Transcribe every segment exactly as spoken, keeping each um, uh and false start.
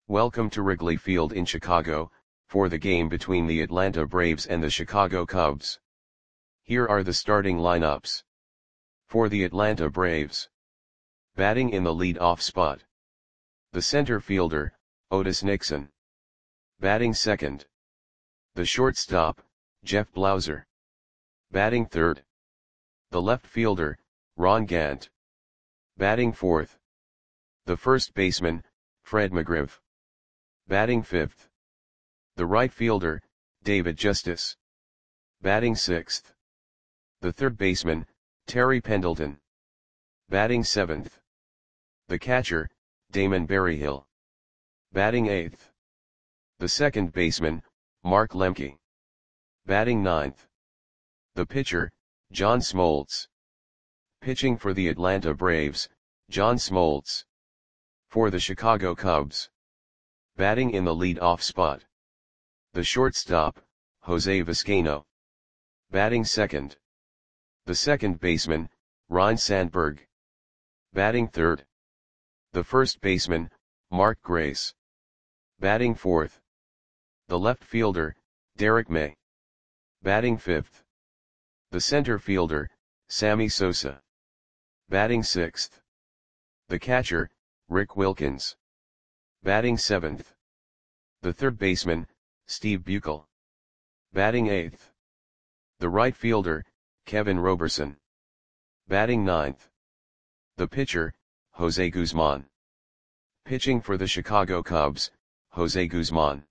Welcome to Wrigley Field in Chicago, for the game between the Atlanta Braves and the Chicago Cubs. Here are the starting lineups. For the Atlanta Braves. Batting in the lead-off spot. The center fielder, Otis Nixon. Batting second. The shortstop, Jeff Blauser. Batting third. The left fielder, Ron Gant. Batting fourth. The first baseman, Fred McGriff. Batting fifth. The right fielder, David Justice. Batting sixth. The third baseman, Terry Pendleton. Batting seventh. The catcher, Damon Berryhill. Batting eighth. The second baseman, Mark Lemke. Batting ninth. The pitcher, John Smoltz. Pitching for the Atlanta Braves, John Smoltz. For the Chicago Cubs. Batting in the lead-off spot. The shortstop, Jose Vizcaino. Batting second. The second baseman, Ryne Sandberg. Batting third. The first baseman, Mark Grace. Batting fourth. The left fielder, Derek May. Batting fifth. The center fielder, Sammy Sosa. Batting sixth. The catcher, Rick Wilkins. Batting seventh. The third baseman, Steve Buechel. Batting eighth. The right fielder, Kevin Roberson. Batting ninth. The pitcher, Jose Guzman. Pitching for the Chicago Cubs, Jose Guzman.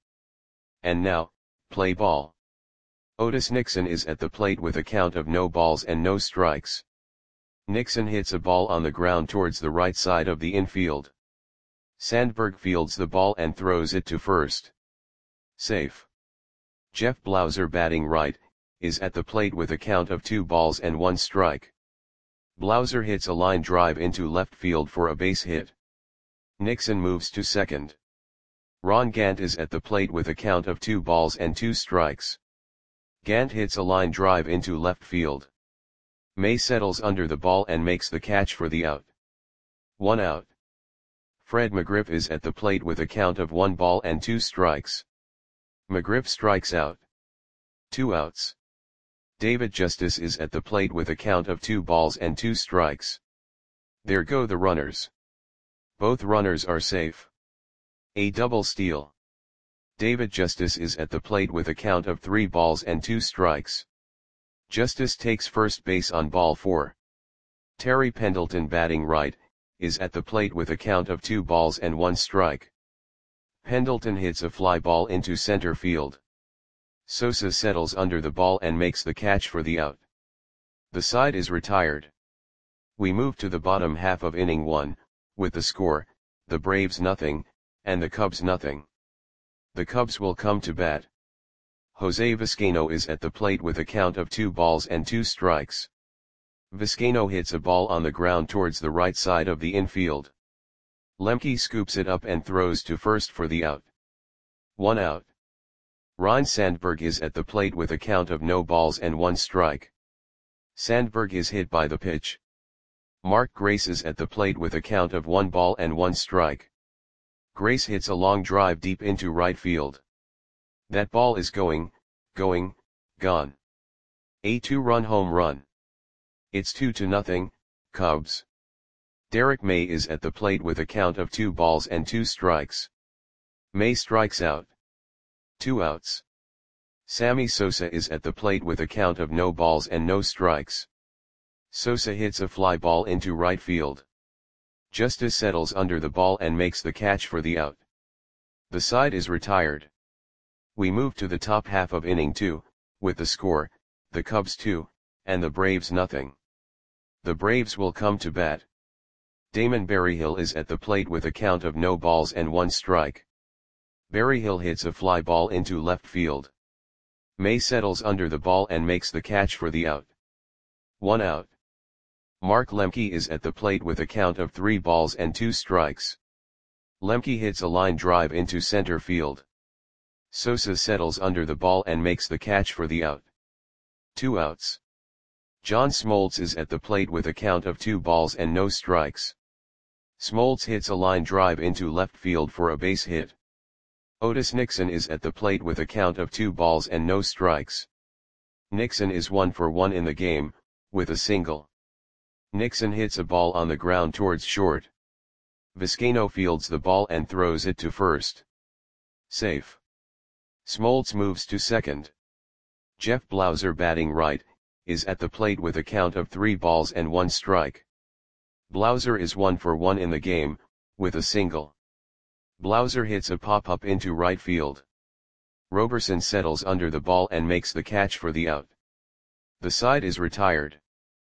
And now, play ball. Otis Nixon is at the plate with a count of no balls and no strikes. Nixon hits a ball on the ground towards the right side of the infield. Sandberg fields the ball and throws it to first. Safe. Jeff Blauser, batting right, is at the plate with a count of two balls and one strike. Blauser hits a line drive into left field for a base hit. Nixon moves to second. Ron Gant is at the plate with a count of two balls and two strikes. Gant hits a line drive into left field. May settles under the ball and makes the catch for the out. One out. Fred McGriff is at the plate with a count of one ball and two strikes. McGriff strikes out. Two outs. David Justice is at the plate with a count of two balls and two strikes. There go the runners. Both runners are safe. A double steal. David Justice is at the plate with a count of three balls and two strikes. Justice takes first base on ball four. Terry Pendleton, batting right, is at the plate with a count of two balls and one strike. Pendleton hits a fly ball into center field. Sosa settles under the ball and makes the catch for the out. The side is retired. We move to the bottom half of inning one, with the score, the Braves nothing, and the Cubs nothing. The Cubs will come to bat. Jose Vizcaino is at the plate with a count of two balls and two strikes. Vizcaino hits a ball on the ground towards the right side of the infield. Lemke scoops it up and throws to first for the out. One out. Ryne Sandberg is at the plate with a count of no balls and one strike. Sandberg is hit by the pitch. Mark Grace is at the plate with a count of one ball and one strike. Grace hits a long drive deep into right field. That ball is going, going, gone. A two-run home run. It's two to nothing, Cubs. Derek May is at the plate with a count of two balls and two strikes. May strikes out. Two outs. Sammy Sosa is at the plate with a count of no balls and no strikes. Sosa hits a fly ball into right field. Justice settles under the ball and makes the catch for the out. The side is retired. We move to the top half of inning two, with the score, the Cubs two, and the Braves nothing. The Braves will come to bat. Damon Berryhill is at the plate with a count of no balls and one strike. Berryhill hits a fly ball into left field. May settles under the ball and makes the catch for the out. One out. Mark Lemke is at the plate with a count of three balls and two strikes. Lemke hits a line drive into center field. Sosa settles under the ball and makes the catch for the out. Two outs. John Smoltz is at the plate with a count of two balls and no strikes. Smoltz hits a line drive into left field for a base hit. Otis Nixon is at the plate with a count of two balls and no strikes. Nixon is one for one in the game, with a single. Nixon hits a ball on the ground towards short. Vizcaino fields the ball and throws it to first. Safe. Smoltz moves to second. Jeff Blauser, batting right, is at the plate with a count of three balls and one strike. Blauser is one for one in the game, with a single. Blauser hits a pop-up into right field. Roberson settles under the ball and makes the catch for the out. The side is retired.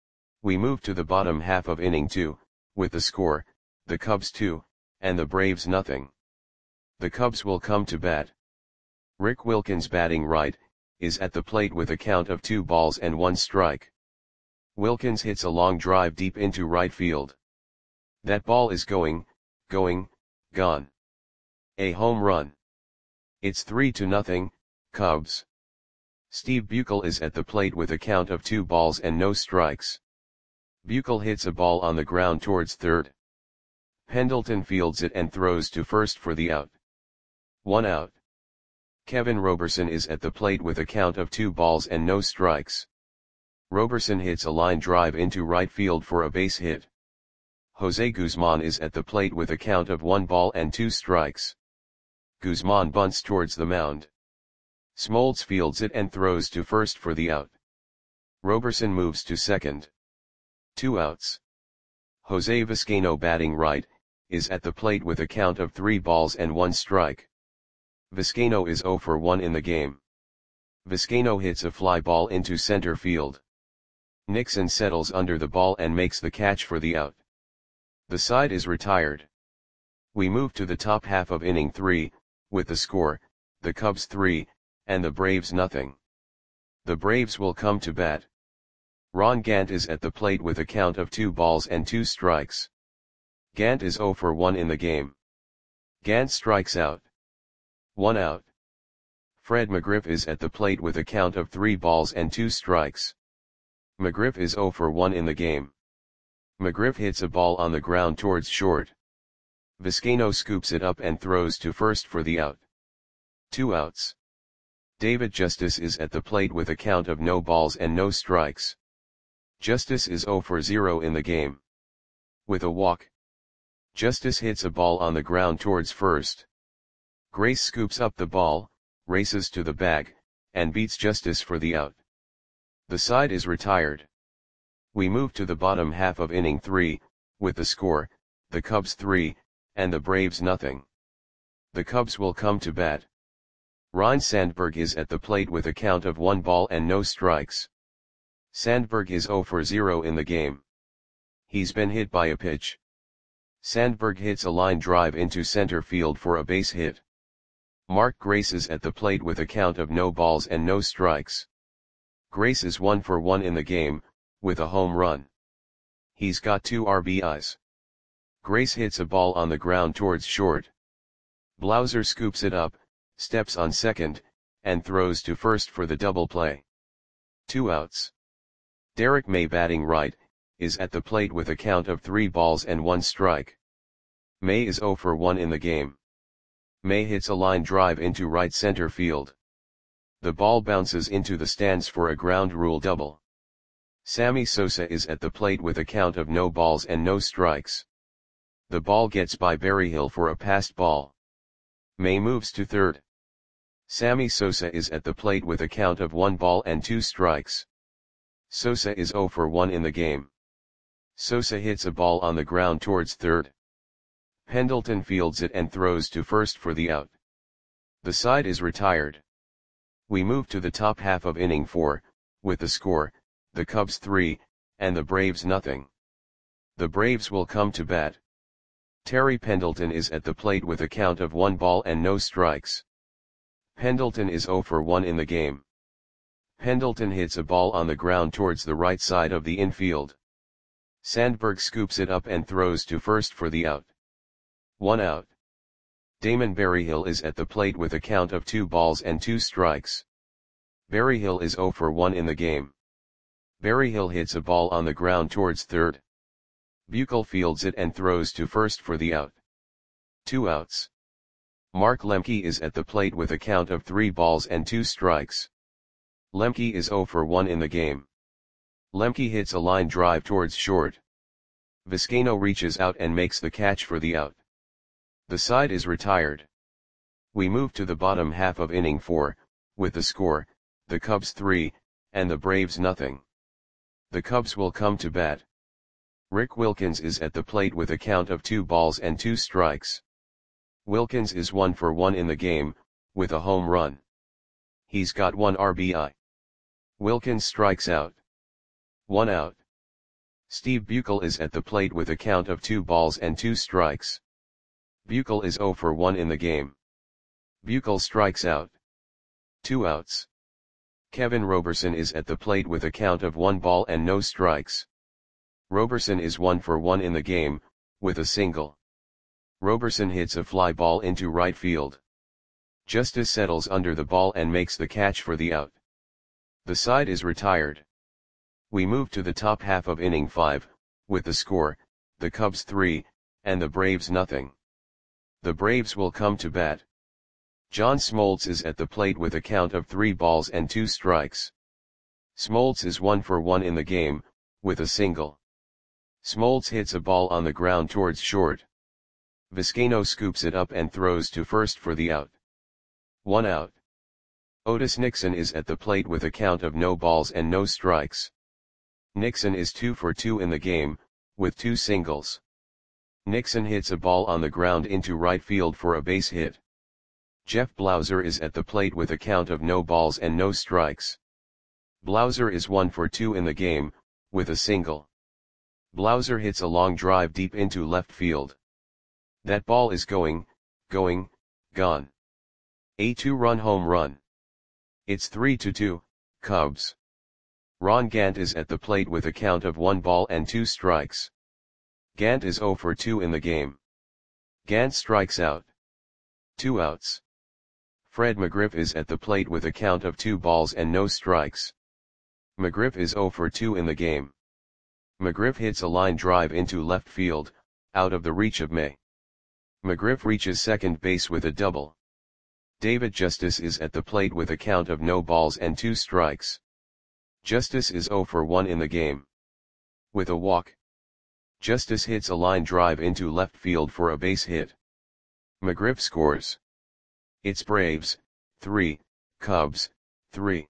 We move to the bottom half of inning two, with the score, the Cubs two, and the Braves nothing. The Cubs will come to bat. Rick Wilkins, batting right, is at the plate with a count of two balls and one strike. Wilkins hits a long drive deep into right field. That ball is going, going, gone. A home run. It's three to nothing, Cubs. Steve Buechel is at the plate with a count of two balls and no strikes. Buechel hits a ball on the ground towards third. Pendleton fields it and throws to first for the out. One out. Kevin Roberson is at the plate with a count of two balls and no strikes. Roberson hits a line drive into right field for a base hit. Jose Guzman is at the plate with a count of one ball and two strikes. Guzman bunts towards the mound. Smoltz fields it and throws to first for the out. Roberson moves to second. Two outs. Jose Vizcaino, batting right, is at the plate with a count of three balls and one strike. Vizcaino is zero for one in the game. Vizcaino hits a fly ball into center field. Nixon settles under the ball and makes the catch for the out. The side is retired. We move to the top half of inning three, with the score, the Cubs three, and the Braves nothing. The Braves will come to bat. Ron Gant is at the plate with a count of two balls and two strikes. Gant is zero for one in the game. Gant strikes out. One out. Fred McGriff is at the plate with a count of three balls and two strikes. McGriff is zero for one in the game. McGriff hits a ball on the ground towards short. Vizcaino scoops it up and throws to first for the out. Two outs. David Justice is at the plate with a count of no balls and no strikes. Justice is zero for zero in the game. With a walk. Justice hits a ball on the ground towards first. Grace scoops up the ball, races to the bag, and beats Justice for the out. The side is retired. We move to the bottom half of inning three, with the score, the Cubs three, and the Braves nothing. The Cubs will come to bat. Ryne Sandberg is at the plate with a count of one ball and no strikes. Sandberg is zero for zero in the game. He's been hit by a pitch. Sandberg hits a line drive into center field for a base hit. Mark Grace is at the plate with a count of no balls and no strikes. Grace is one for one in the game, with a home run. He's got two R B Is. Grace hits a ball on the ground towards short. Blauser scoops it up, steps on second, and throws to first for the double play. Two outs. Derek May, batting right, is at the plate with a count of three balls and one strike. May is zero for one in the game. May hits a line drive into right center field. The ball bounces into the stands for a ground rule double. Sammy Sosa is at the plate with a count of no balls and no strikes. The ball gets by Berryhill for a passed ball. May moves to third. Sammy Sosa is at the plate with a count of one ball and two strikes. Sosa is zero for one in the game. Sosa hits a ball on the ground towards third. Pendleton fields it and throws to first for the out. The side is retired. We move to the top half of inning four, with the score, the Cubs three, and the Braves nothing. The Braves will come to bat. Terry Pendleton is at the plate with a count of one ball and no strikes. Pendleton is zero for one in the game. Pendleton hits a ball on the ground towards the right side of the infield. Sandberg scoops it up and throws to first for the out. One out. Damon Berryhill is at the plate with a count of two balls and two strikes. Berryhill is zero for one in the game. Berryhill hits a ball on the ground towards third. Buechel fields it and throws to first for the out. Two outs. Mark Lemke is at the plate with a count of three balls and two strikes. Lemke is zero for one in the game. Lemke hits a line drive towards short. Vizcaino reaches out and makes the catch for the out. The side is retired. We move to the bottom half of inning four, with the score, the Cubs three, and the Braves nothing. The Cubs will come to bat. Rick Wilkins is at the plate with a count of two balls and two strikes. Wilkins is one for one in the game, with a home run. He's got one R B I. Wilkins strikes out. One out. Steve Buechel is at the plate with a count of two balls and two strikes. Buechel is zero for one in the game. Buechel strikes out. Two outs. Kevin Roberson is at the plate with a count of one ball and no strikes. Roberson is one for one in the game, with a single. Roberson hits a fly ball into right field. Justice settles under the ball and makes the catch for the out. The side is retired. We move to the top half of inning five, with the score, the Cubs three, and the Braves nothing. The Braves will come to bat. John Smoltz is at the plate with a count of three balls and two strikes. Smoltz is one for one in the game, with a single. Smoltz hits a ball on the ground towards short. Vizcaino scoops it up and throws to first for the out. One out. Otis Nixon is at the plate with a count of no balls and no strikes. Nixon is two for two in the game, with two singles. Nixon hits a ball on the ground into right field for a base hit. Jeff Blauser is at the plate with a count of no balls and no strikes. Blauser is one for two in the game, with a single. Blauser hits a long drive deep into left field. That ball is going, going, gone. A two-run home run. It's three to two, Cubs. Ron Gant is at the plate with a count of one ball and two strikes. Gant is zero for two in the game. Gant strikes out. Two outs. Fred McGriff is at the plate with a count of two balls and no strikes. McGriff is zero for two in the game. McGriff hits a line drive into left field, out of the reach of May. McGriff reaches second base with a double. David Justice is at the plate with a count of no balls and two strikes. Justice is zero for one in the game. With a walk. Justice hits a line drive into left field for a base hit. McGriff scores. It's Braves, three, Cubs, three.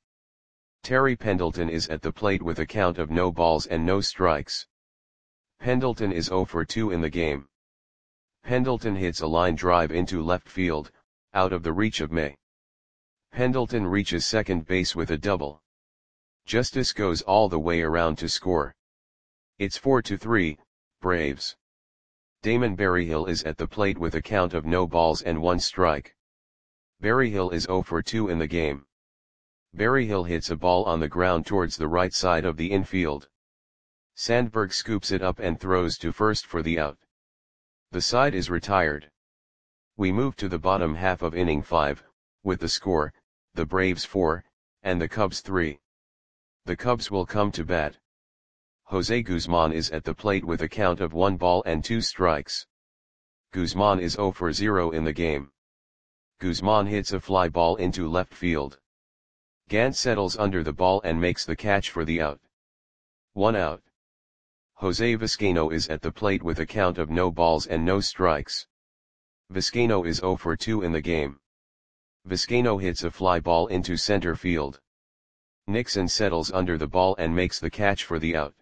Terry Pendleton is at the plate with a count of no balls and no strikes. Pendleton is zero for two in the game. Pendleton hits a line drive into left field, out of the reach of May. Pendleton reaches second base with a double. Justice goes all the way around to score. It's four to three, Braves. Damon Berryhill is at the plate with a count of no balls and one strike. Berryhill is zero for two in the game. Berryhill hits a ball on the ground towards the right side of the infield. Sandberg scoops it up and throws to first for the out. The side is retired. We move to the bottom half of inning five, with the score, the Braves four, and the Cubs three. The Cubs will come to bat. Jose Guzman is at the plate with a count of one ball and two strikes. Guzman is zero for zero in the game. Guzman hits a fly ball into left field. Gant settles under the ball and makes the catch for the out. One out. Jose Vizcaino is at the plate with a count of no balls and no strikes. Vizcaino is zero for two in the game. Vizcaino hits a fly ball into center field. Nixon settles under the ball and makes the catch for the out.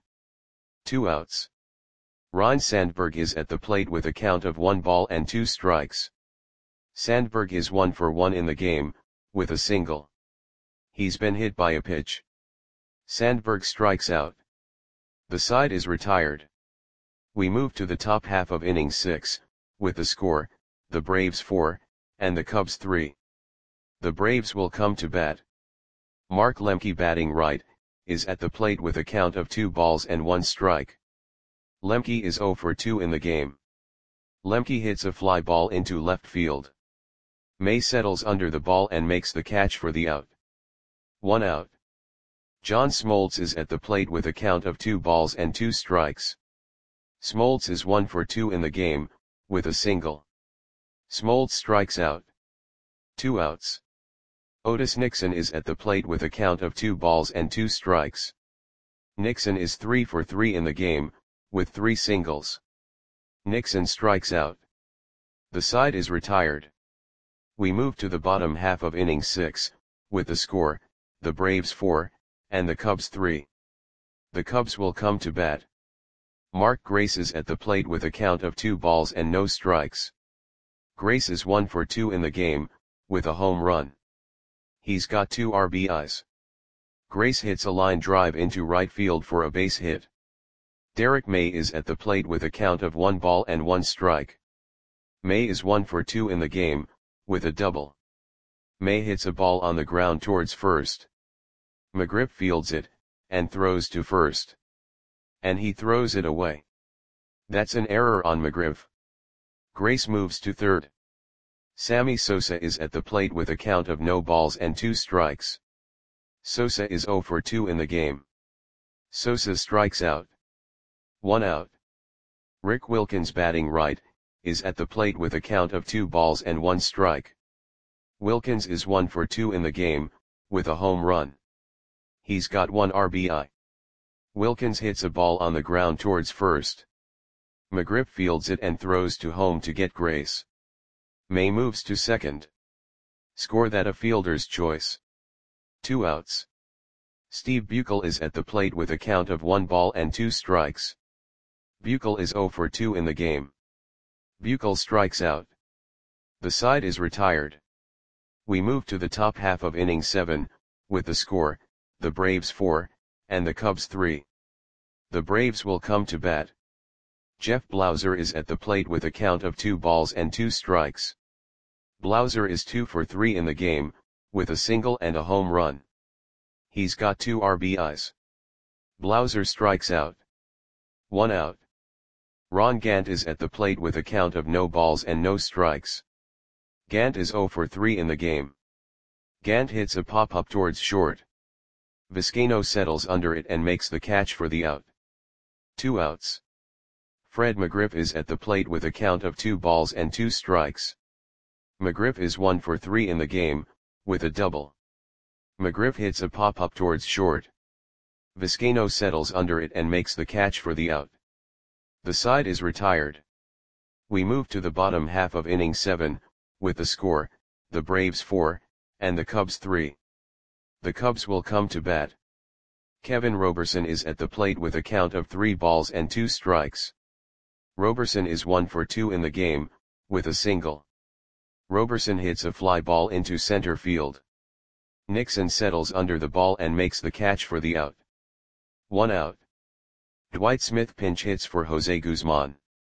Two outs. Ryne Sandberg is at the plate with a count of one ball and two strikes. Sandberg is one for one in the game, with a single. He's been hit by a pitch. Sandberg strikes out. The side is retired. We move to the top half of inning six, with the score, the Braves four, and the Cubs three. The Braves will come to bat. Mark Lemke, batting right, is at the plate with a count of two balls and one strike. Lemke is zero for two in the game. Lemke hits a fly ball into left field. May settles under the ball and makes the catch for the out. One out. John Smoltz is at the plate with a count of two balls and two strikes. Smoltz is one for two in the game, with a single. Smoltz strikes out. Two outs. Otis Nixon is at the plate with a count of two balls and two strikes. Nixon is three for three in the game, with three singles. Nixon strikes out. The side is retired. We move to the bottom half of inning six, with the score, the Braves four, and the Cubs three. The Cubs will come to bat. Mark Grace is at the plate with a count of two balls and no strikes. Grace is one for two in the game, with a home run. He's got two R B Is. Grace hits a line drive into right field for a base hit. Derek May is at the plate with a count of one ball and one strike. May is one for two in the game, with a double. May hits a ball on the ground towards first. McGriff fields it, and throws to first. And he throws it away. That's an error on McGriff. Grace moves to third. Sammy Sosa is at the plate with a count of no balls and two strikes. Sosa is zero for two in the game. Sosa strikes out. One out. Rick Wilkins, batting right, is at the plate with a count of two balls and one strike. Wilkins is one for two in the game, with a home run. He's got one R B I. Wilkins hits a ball on the ground towards first. McGriff fields it and throws to home to get Grace. May moves to second. Score that a fielder's choice. Two outs. Steve Buechel is at the plate with a count of one ball and two strikes. Buechel is zero for two in the game. Buechel strikes out. The side is retired. We move to the top half of inning seven, with the score, the Braves four, and the Cubs three. The Braves will come to bat. Jeff Blauser is at the plate with a count of two balls and two strikes. Blauser is two for three in the game, with a single and a home run. He's got two R B Is. Blauser strikes out. One out. Ron Gant is at the plate with a count of no balls and no strikes. Gant is zero for three in the game. Gant hits a pop-up towards short. Vizcaino settles under it and makes the catch for the out. Two outs. Fred McGriff is at the plate with a count of two balls and two strikes. McGriff is one for three in the game, with a double. McGriff hits a pop-up towards short. Vizcaino settles under it and makes the catch for the out. The side is retired. We move to the bottom half of inning seven, with the score, the Braves four, and the Cubs three. The Cubs will come to bat. Kevin Roberson is at the plate with a count of three balls and two strikes. Roberson is one for two in the game, with a single. Roberson hits a fly ball into center field. Nixon settles under the ball and makes the catch for the out. One out. Dwight Smith pinch hits for Jose Guzman.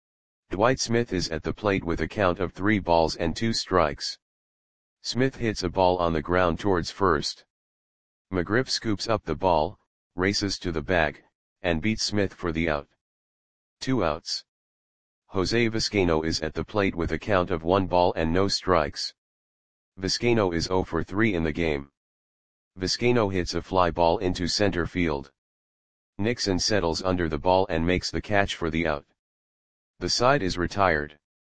Dwight Smith is at the plate with a count of three balls and two strikes. Smith hits a ball on the ground towards first. McGriff scoops up the ball, races to the bag, and beats Smith for the out. Two outs. Jose Vizcaino is at the plate with a count of one ball and no strikes. Vizcaino is zero for three in the game. Vizcaino hits a fly ball into center field. Nixon settles under the ball and makes the catch for the out. The side is retired.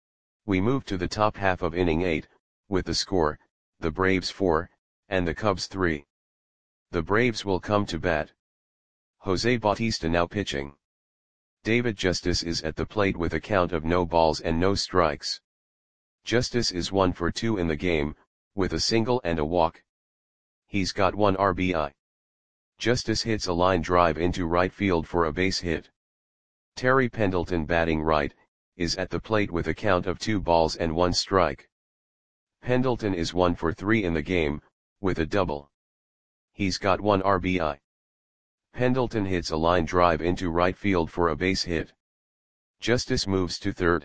We move to the top half of inning eight, with the score, the Braves four, and the Cubs three. The Braves will come to bat. Jose Bautista now pitching. David Justice is at the plate with a count of no balls and no strikes. Justice is one for two in the game, with a single and a walk. He's got one R B I. Justice hits a line drive into right field for a base hit. Terry Pendleton, batting right, is at the plate with a count of two balls and one strike. Pendleton is one for three in the game, with a double. He's got one R B I. Pendleton hits a line drive into right field for a base hit. Justice moves to third.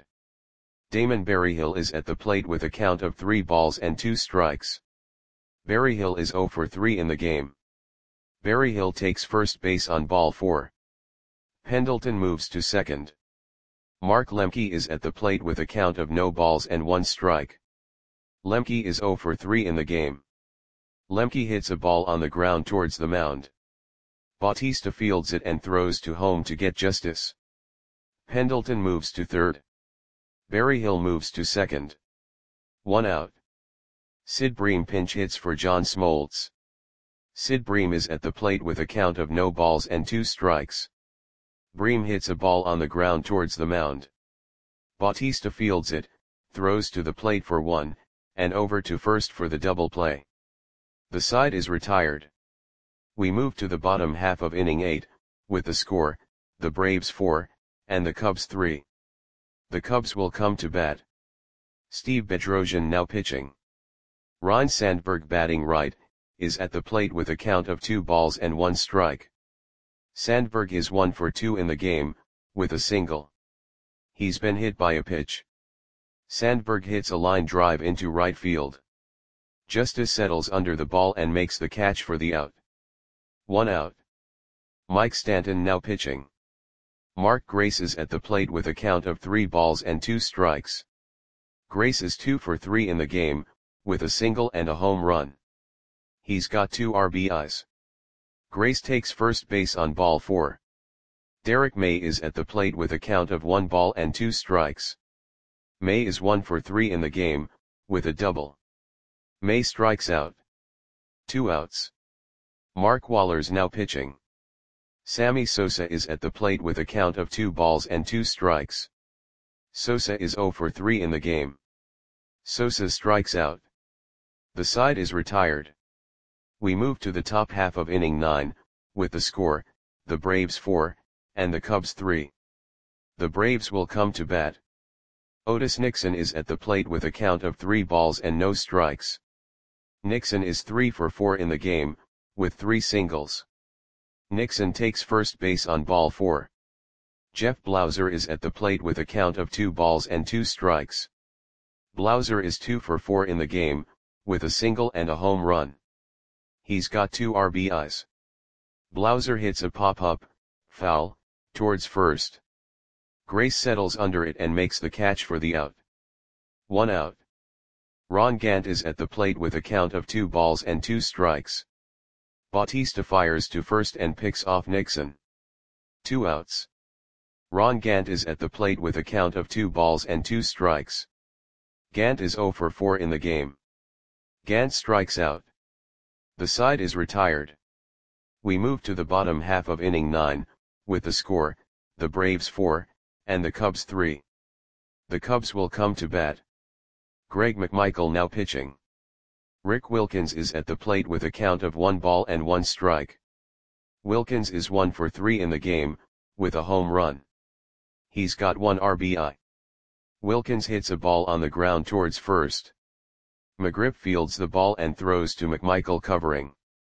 Damon Berryhill is at the plate with a count of three balls and two strikes. Berryhill is zero for three in the game. Berryhill takes first base on ball four. Pendleton moves to second. Mark Lemke is at the plate with a count of no balls and one strike. Lemke is zero for three in the game. Lemke hits a ball on the ground towards the mound. Bautista fields it and throws to home to get Justice. Pendleton moves to third. Berryhill moves to second. One out. Sid Bream pinch hits for John Smoltz. Sid Bream is at the plate with a count of no balls and two strikes. Bream hits a ball on the ground towards the mound. Bautista fields it, throws to the plate for one, and over to first for the double play. The side is retired. We move to the bottom half of inning eight, with the score, the Braves four, and the Cubs three. The Cubs will come to bat. Steve Bedrosian now pitching. Ryne Sandberg batting right, is at the plate with a count of two balls and one strike. Sandberg is one for two in the game, with a single. He's been hit by a pitch. Sandberg hits a line drive into right field. Justice settles under the ball and makes the catch for the out. One out. Mike Stanton now pitching. Mark Grace is at the plate with a count of three balls and two strikes. Grace is two for three in the game, with a single and a home run. He's got two R B Is. Grace takes first base on ball four. Derek May is at the plate with a count of one ball and two strikes. May is one for three in the game, with a double. May strikes out. Two outs. Mark Waller's now pitching. Sammy Sosa is at the plate with a count of two balls and two strikes. Sosa is zero for three in the game. Sosa strikes out. The side is retired. We move to the top half of inning nine, with the score, the Braves four, and the Cubs three. The Braves will come to bat. Otis Nixon is at the plate with a count of three balls and no strikes. Nixon is three for four in the game, with three singles. Nixon takes first base on ball four. Jeff Blauser is at the plate with a count of two balls and two strikes. Blauser is two for four in the game, with a single and a home run. He's got two R B Is. Blauser hits a pop-up, foul, towards first. Grace settles under it and makes the catch for the out. One out. Ron Gant is at the plate with a count of two balls and two strikes. Bautista fires to first and picks off Nixon. Two outs. Ron Gant is at the plate with a count of two balls and two strikes. Gant is zero for four in the game. Gant strikes out. The side is retired. We move to the bottom half of inning nine, with the score, the Braves four, and the Cubs three. The Cubs will come to bat. Greg McMichael now pitching. Rick Wilkins is at the plate with a count of one ball and one strike. Wilkins is one for three in the game, with a home run. He's got one R B I. Wilkins hits a ball on the ground towards first. McGriff fields the ball and throws to McMichael covering.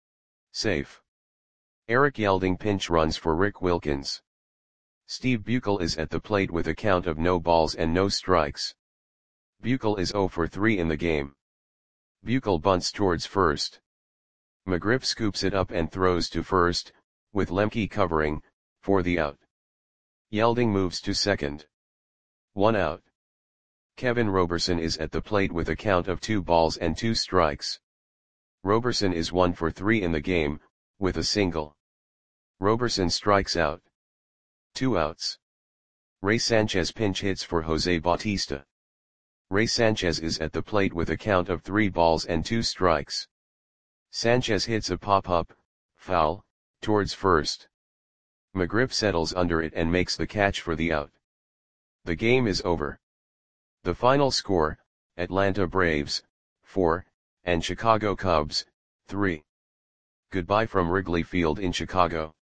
Safe. Eric Yelding pinch runs for Rick Wilkins. Steve Buechel is at the plate with a count of no balls and no strikes. Buechel is zero for three in the game. Buechel bunts towards first. McGriff scoops it up and throws to first, with Lemke covering, for the out. Yelding moves to second. One out. Kevin Roberson is at the plate with a count of two balls and two strikes. Roberson is one for three in the game, with a single. Roberson strikes out. Two outs. Ray Sanchez pinch hits for Jose Bautista. Ray Sanchez is at the plate with a count of three balls and two strikes. Sanchez hits a pop-up, foul, towards first. McGriff settles under it and makes the catch for the out. The game is over. The final score, Atlanta Braves, four, and Chicago Cubs, three. Goodbye from Wrigley Field in Chicago.